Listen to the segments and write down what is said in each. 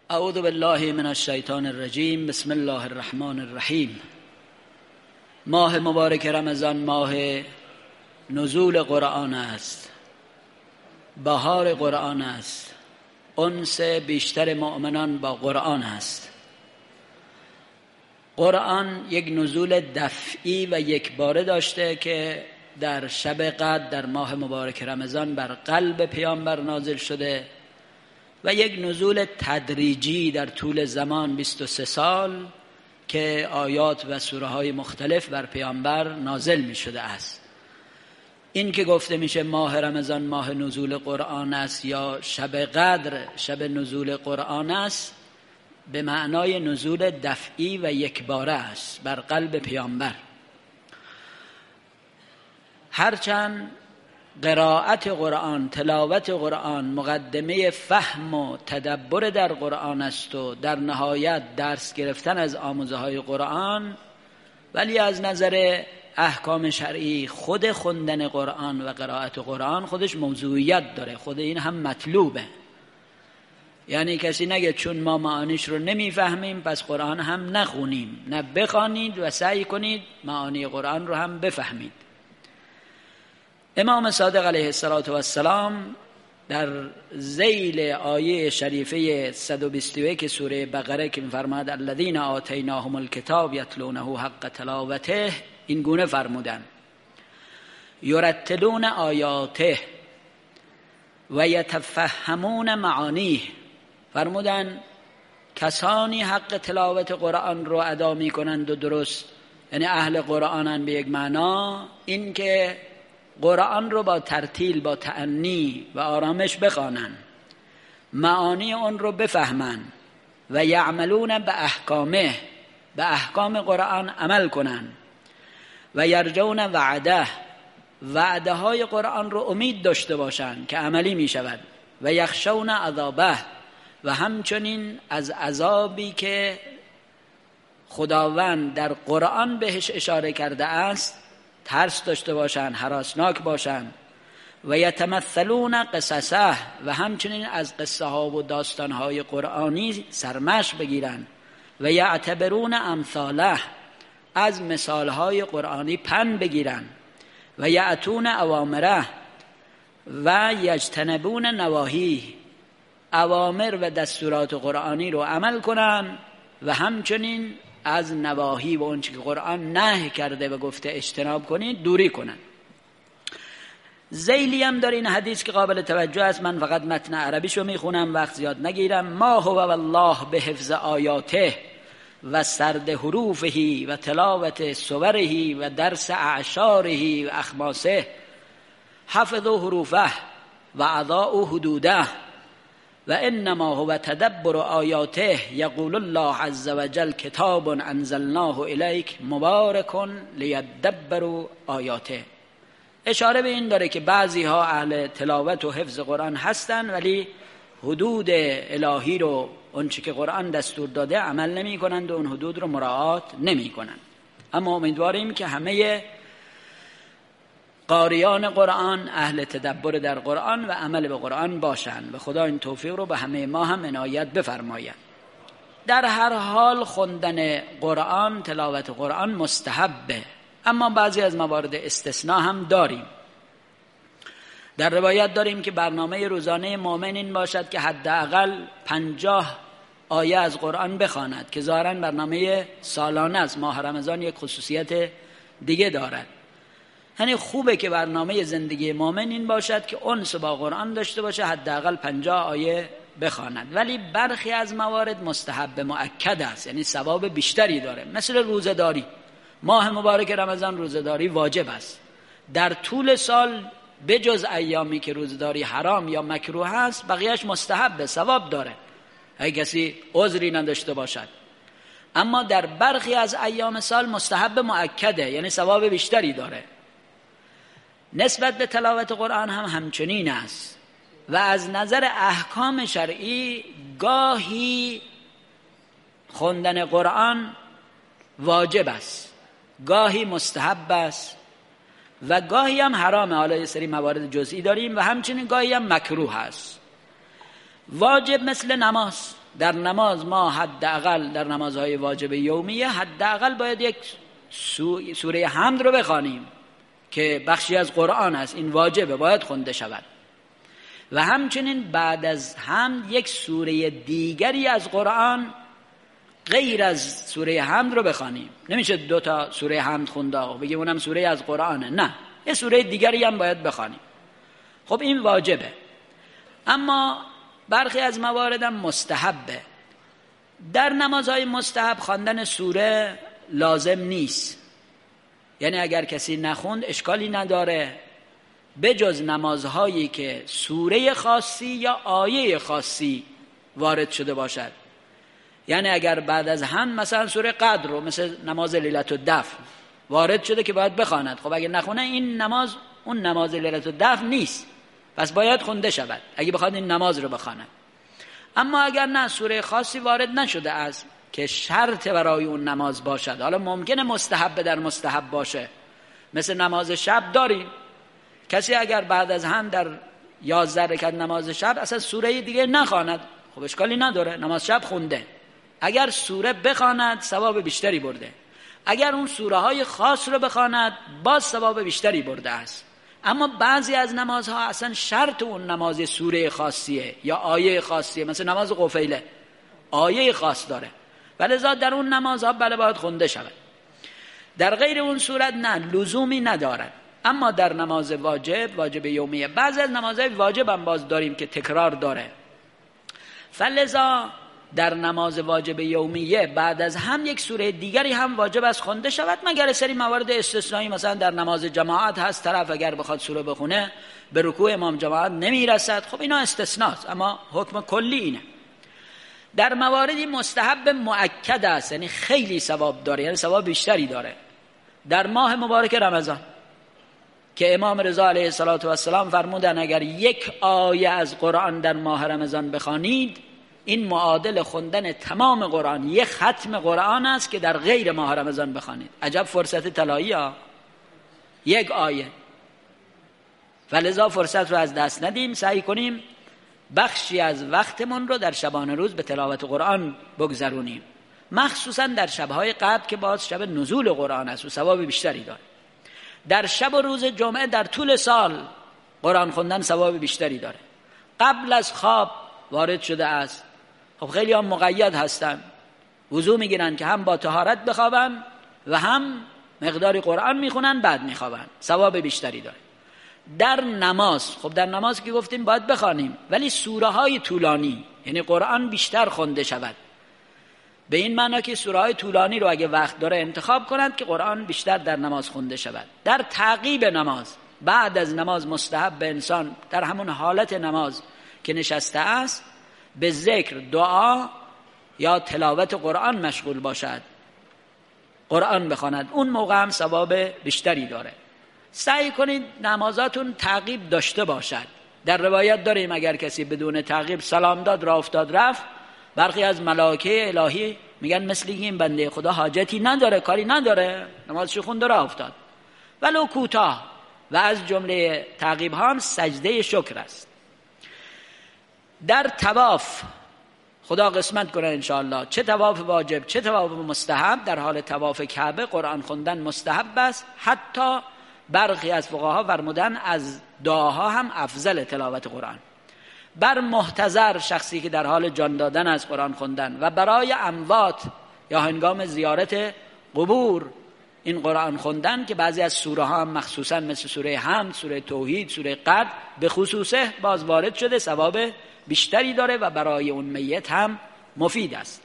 اعوذ بالله من الشیطان الرجیم. بسم الله الرحمن الرحیم. ماه مبارک رمضان ماه نزول قرآن است، بهار قرآن است، انس بیشتر مؤمنان با قرآن است. قرآن یک نزول دفعی و یکباره داشته که در شب قدر در ماه مبارک رمضان بر قلب پیامبر نازل شده و یک نزول تدریجی در طول زمان 23 سال که آیات و سوره های مختلف بر پیامبر نازل می شده است. این که گفته میشه ماه رمضان ماه نزول قرآن است یا شب قدر شب نزول قرآن است، به معنای نزول دفعی و یکباره است بر قلب پیامبر. هرچند قرائت قرآن، تلاوت قرآن مقدمه فهم و تدبر در قرآن است و در نهایت درس گرفتن از آموزه های قرآن، ولی از نظر احکام شرعی خود خوندن قرآن و قرائت قرآن خودش موضوعیت داره، خود این هم مطلوبه. یعنی کسی نگه چون ما معانیش رو نمیفهمیم پس قرآن هم نخونیم، نه، بخوانید و سعی کنید معانی قرآن رو هم بفهمید. امام صادق علیه السلام در ذیل آیه شریفه 121 سوره بقره که می‌فرماد الذین آتیناهم الکتاب یتلونه حق تلاوته، این گونه فرمودند یرتلون آیاته و یتفهمون معانیه. فرمودند کسانی حق تلاوت قرآن رو ادا می‌کنند و درست، یعنی اهل قرآنن به یک معنا، این که قرآن رو با ترتیل، با تأنی و آرامش بخوانن، معانی اون رو بفهمن و یعملون به احکامه، به احکام قرآن عمل کنن و یرجون وعده های قرآن رو امید داشته باشن که عملی می شود و یخشون عذابه، و همچنین از عذابی که خداوند در قرآن بهش اشاره کرده است ترس داشته باشن، هراسناک باشن و یتمثلون قصصه، و همچنین از قصه ها و داستان های قرآنی سرمشق بگیرن و یعتبرون امثاله، از مثال های قرآنی پند بگیرن و یأتون اوامره و یجتنبون نواهی، اوامر و دستورات قرآنی رو عمل کنن و همچنین از نواهی و اون چیزی که قرآن نهی کرده و گفته اجتناب کنید دوری کنن. ذیلی هم داره این حدیث که قابل توجه است، من فقط متن عربیشو میخونم وقت زیاد نگیرم. ما هو والله به حفظ آیاته و سرد حروفه و تلاوت سوره و درس اعشاره و اخماسه، حفظ حروفه و اضاء حدوده و انما هو تدبر آیاته. یقول الله عز وجل کتاب انزلناه الیک مبارک لیدبروا آیاته. اشاره به این داره که بعضی ها اهل تلاوت و حفظ قرآن هستن ولی حدود الهی رو، اون چی که قرآن دستور داده، عمل نمی کنند و اون حدود رو مراعات نمی کنند. اما امیدواریم که همه قاریان قرآن اهل تدبر در قرآن و عمل به قرآن باشند و خدا این توفیق رو به همه ما هم عنایت بفرماید. در هر حال خوندن قرآن، تلاوت قرآن مستحبه، اما بعضی از موارد استثناء هم داریم. در روایت داریم که برنامه روزانه مؤمن این باشد که حداقل 50 آیه از قرآن بخواند، که ظاهراً برنامه سالانه است. ماه رمضان یک خصوصیت دیگه دارد، یعنی خوبه که برنامه زندگی مؤمن این باشد که انس با قرآن داشته باشه، حداقل 50 آیه بخواند. ولی برخی از موارد مستحب مؤکد است، یعنی ثواب بیشتری داره، مثل روزه‌داری. ماه مبارک رمضان روزه‌داری واجب است. در طول سال بجز ایامی که روزه‌داری حرام یا مکروه است، بقیه‌اش مستحب، ثواب داره اگه کسی عذری نداشته باشد. اما در برخی از ایام سال مستحب مؤکده، یعنی ثواب بیشتری داره. نسبت به تلاوت قرآن هم همچنین است و از نظر احکام شرعی گاهی خوندن قرآن واجب است، گاهی مستحب است و گاهی هم حرامه. حالا یه سری موارد جزئی داریم و همچنین گاهی هم مکروه است. واجب مثل نماز، در نماز ما حداقل در نمازهای واجب یومیه حداقل باید یک سوره حمد رو بخوانیم که بخشی از قرآن است، این واجبه، باید خونده شود. و همچنین بعد از حمد یک سوره دیگری از قرآن غیر از سوره حمد رو بخوانیم. نمیشه 2 تا سوره حمد خونده بگیم اونم سوره از قرآنه، نه، یه سوره دیگری هم باید بخوانیم. خب این واجبه. اما برخی از مواردم مستحبه. در نمازهای مستحب خواندن سوره لازم نیست، یعنی اگر کسی نخوند اشکالی نداره، بجز نمازهایی که سوره خاصی یا آیه خاصی وارد شده باشد. یعنی اگر بعد از حمد مثلا سوره قدر رو مثل نماز لیلت الدفن وارد شده که باید بخواند، خب اگر نخونه این نماز اون نماز لیلت الدفن نیست، پس باید خونده شود اگه بخواد این نماز رو بخواند. اما اگر نه سوره خاصی وارد نشده است که شرط برای اون نماز باشد، حالا ممکنه مستحب در مستحب باشه، مثل نماز شب داریم، کسی اگر بعد از هم در 11 رکعت نماز شب اصلا سوره دیگه نخواند، خب اشکالی نداره، نماز شب خونده. اگر سوره بخواند ثواب بیشتری برده، اگر اون سوره های خاص رو بخواند باز ثواب بیشتری برده است. اما بعضی از نمازها اصلا شرط اون نماز سوره خاصیه یا آیه خاصیه، مثل نماز قفیله آیه خاص داره، ولذا در اون نمازها بله باید خونده شود. در غیر اون صورت نه، لزومی ندارد. اما در نماز واجب یومیه، بعضی از نمازهای واجب هم باز داریم که تکرار داره، فلذا در نماز واجب یومیه بعد از هم یک سوره دیگری هم واجب است خونده شود، مگر سری موارد استثنایی، مثلا در نماز جماعت هست طرف اگر بخواد سوره بخونه به رکوع امام جماعت نمیرسد، خب اینا استثناست، اما حکم کلی اینه. در مواردی مستحب مؤکد است، یعنی خیلی ثواب داره، یعنی ثواب بیشتری داره. در ماه مبارک رمضان که امام رضا علیه السلام فرمودن اگر یک آیه از قرآن در ماه رمضان بخوانید این معادل خوندن تمام قرآن، یک ختم قرآن است که در غیر ماه رمضان بخوانید. عجب فرصت طلایی ها، یک آیه. فلذا فرصت رو از دست ندیم، سعی کنیم بخشی از وقتمون رو در شبانه روز به تلاوت قرآن بگذرونیم، مخصوصا در شبهای قدر که باز شب نزول قرآن است و ثواب بیشتری داره. در شب و روز جمعه در طول سال قرآن خوندن ثواب بیشتری داره. قبل از خواب وارد شده است، خب خیلی هم مقید هستن، وضو میگیرن که هم با طهارت بخوابن و هم مقداری قرآن میخونن بعد میخوابن، ثواب بیشتری داره. در نماز، خب در نماز که گفتیم باید بخوانیم، ولی سوره های طولانی، یعنی قرآن بیشتر خونده شود، به این معنی که سوره های طولانی رو اگه وقت داره انتخاب کنند که قرآن بیشتر در نماز خونده شود. در تعقیب نماز، بعد از نماز مستحب به انسان در همون حالت نماز که نشسته است به ذکر، دعا یا تلاوت قرآن مشغول باشد، قرآن بخواند، اون موقع هم ثواب بیشتری داره. سعی کنید نمازاتون تعقیب داشته باشد. در روایت داریم اگر کسی بدون تعقیب سلام داد راه افتاد رفت، برخی از ملائکه الهی میگن مثل این بنده خدا حاجتی نداره، کاری نداره، نمازش خونده راه افتاد، ولو کوتاه. و از جمله تعقیب ها هم سجده شکر است. در طواف خدا قسمت کنه انشاءالله، چه طواف واجب چه طواف مستحب، در حال طواف کعبه قرآن خوندن مستحب است. حتی برخی از فقها فرمودن از دعاها هم افضل تلاوت قرآن. بر محتضر، شخصی که در حال جان دادن از قرآن خوندن، و برای اموات یا هنگام زیارت قبور این قرآن خوندن که بعضی از سوره ها هم مخصوصا مثل سوره حمد، سوره توحید، سوره قدر به خصوصه باز وارد شده، ثواب بیشتری داره و برای اون میت هم مفید است.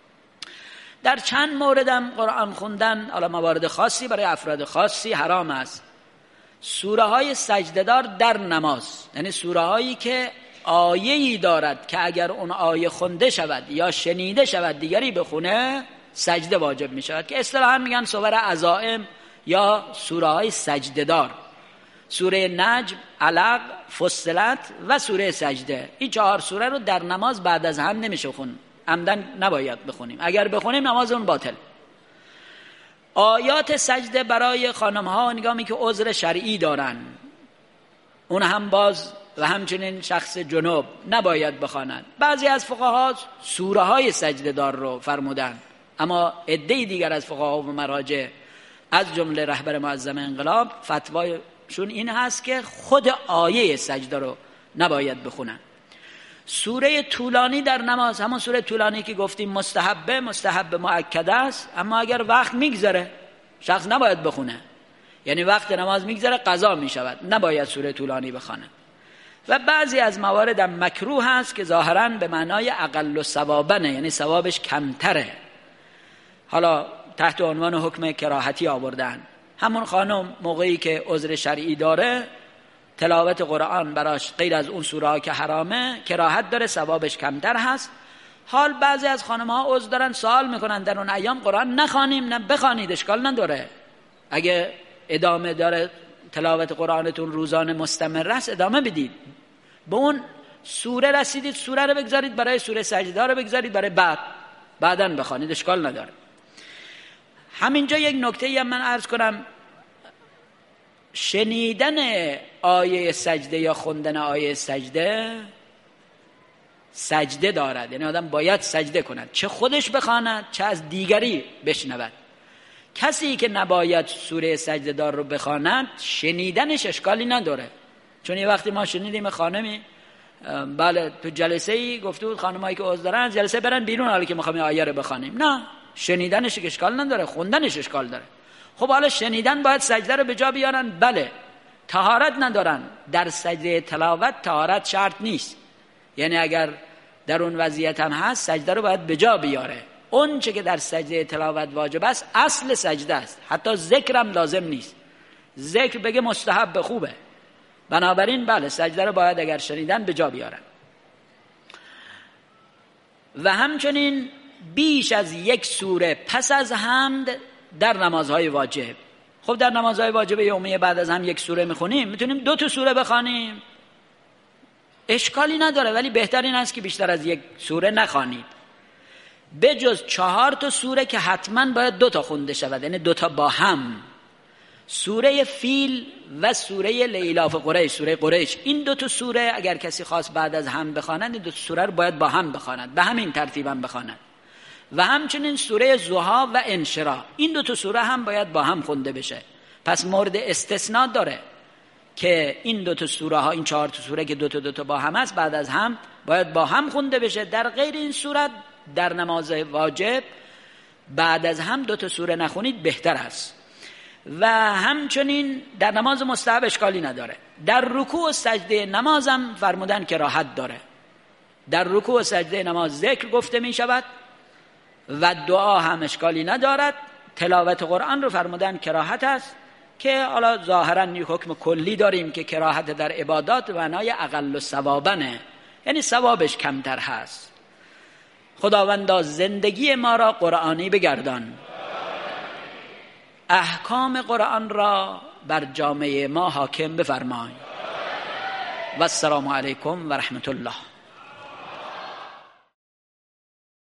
در چند موردم قرآن خوندن، حالا موارد خاصی برای افراد خاصی حرام است. سوره های سجده‌دار در نماز، یعنی سوره هایی که آیه‌ای دارد که اگر اون آیه خونده شود یا شنیده شود دیگری بخونه سجده واجب می شود، که اصطلاحاً میگن سور عزائم یا سوره های سجده‌دار. سوره نجم، علق، فصلت و سوره سجده، این 4 سوره رو در نماز بعد از هم نمیشه خون، عمدن نباید بخونیم، اگر بخونیم نماز اون باطل. آیات سجده برای خانم ها هنگامی که عذر شرعی دارن، اون هم باز و همچنین شخص جنوب نباید بخواند. بعضی از فقها سوره های سجده دار رو فرمودن، اما عده دیگر از فقها و مراجع از جمله رهبر معظم انقلاب فتوایشون این هست که خود آیه سجده رو نباید بخونن. سوره طولانی در نماز، همون سوره طولانی که گفتیم مستحب مؤکد است، اما اگر وقت میگذره شخص نباید بخونه، یعنی وقت نماز میگذره قضا میشود، نباید سوره طولانی بخونه. و بعضی از موارد هم مکروه هست که ظاهراً به معنای اقل و ثوابنه، یعنی ثوابش کمتره، حالا تحت عنوان حکم کراهتی آوردن. همون خانم موقعی که عذر شرعی داره تلاوت قرآن براش غیر از اون سوره ها که حرامه کراهت داره، ثوابش کمتر هست. حال بعضی از خانم ها عذر دارن، سوال میکنن در اون ایام قرآن نخوانیم، نه بخوانید اشکال نداره، اگه ادامه داره تلاوت قرآنتون روزانه مستمر است ادامه بدید، به اون سوره رسیدید سوره رو بگذارید برای سوره سجده رو بگذارید برای بعداً بخوانید، اشکال نداره. همینجا یک نکته هم من عرض کنم، شنیدن آیه سجده یا خوندن آیه سجده دارد، یعنی آدم باید سجده کند، چه خودش بخواند چه از دیگری بشنود. کسی که نباید سوره سجده دار رو بخواند شنیدنش اشکالی نداره، چون یه وقتی ما شنیدیم خانمی بله تو جلسه ای گفته بود خانمایی که عضو دارن از جلسه برن بیرون حالا که میخوایم آیه رو بخوانیم. نه، شنیدنش اشکال نداره، خوندنش اشکال داره. خب حالا شنیدن باید سجده رو به جا بیارن، بله. طهارت ندارن، در سجده تلاوت طهارت شرط نیست، یعنی اگر در اون وضعیت هم هست سجده رو باید به جا بیاره. اون چه که در سجده تلاوت واجب است اصل سجده است، حتی ذکرم لازم نیست، ذکر بگه مستحب خوبه. بنابراین بله سجده رو باید اگر شنیدن به جا بیارن. و همچنین بیش از یک سوره پس از حمد در نمازهای واجب. خب در نمازهای واجب یومیه بعد از هم یک سوره میخونیم، میتونیم 2 سوره بخوانیم، اشکالی نداره، ولی بهتر این است که بیشتر از یک سوره نخوانید، به جز 4 سوره که حتما باید 2 خونده شود، یعنی 2 با هم، سوره فیل و سوره لیلاف قریش، سوره قریش. این 2 سوره اگر کسی خواست بعد از هم بخواند این 2 سوره رو باید با هم بخواند، به همین ترتیب هم بخواند. و همچنین سوره ضحی و انشراح، این 2 سوره هم باید با هم خونده بشه. پس مورد استثناء داره که این 2 سوره ها، این 4 سوره که 2 با هم است بعد از هم باید با هم خونده بشه. در غیر این صورت در نماز واجب بعد از هم 2 سوره نخونید بهتر است. و همچنین در نماز مستحب اشکالی نداره. در رکوع و سجده نمازم فرمودن کراهت داره. در رکوع و سجده نماز ذکر گفته می شود و دعا هم اشکالی ندارد. تلاوت قرآن رو فرمودن کراهت است که حالا ظاهرا یک حکم کلی داریم که کراهت در عبادات و معنای اقل ثوابنه، یعنی ثوابش کمتر هست. خداوندا زندگی ما را قرآنی بگردان، احکام قرآن را بر جامعه ما حاکم بفرمای. و السلام علیکم و رحمت الله.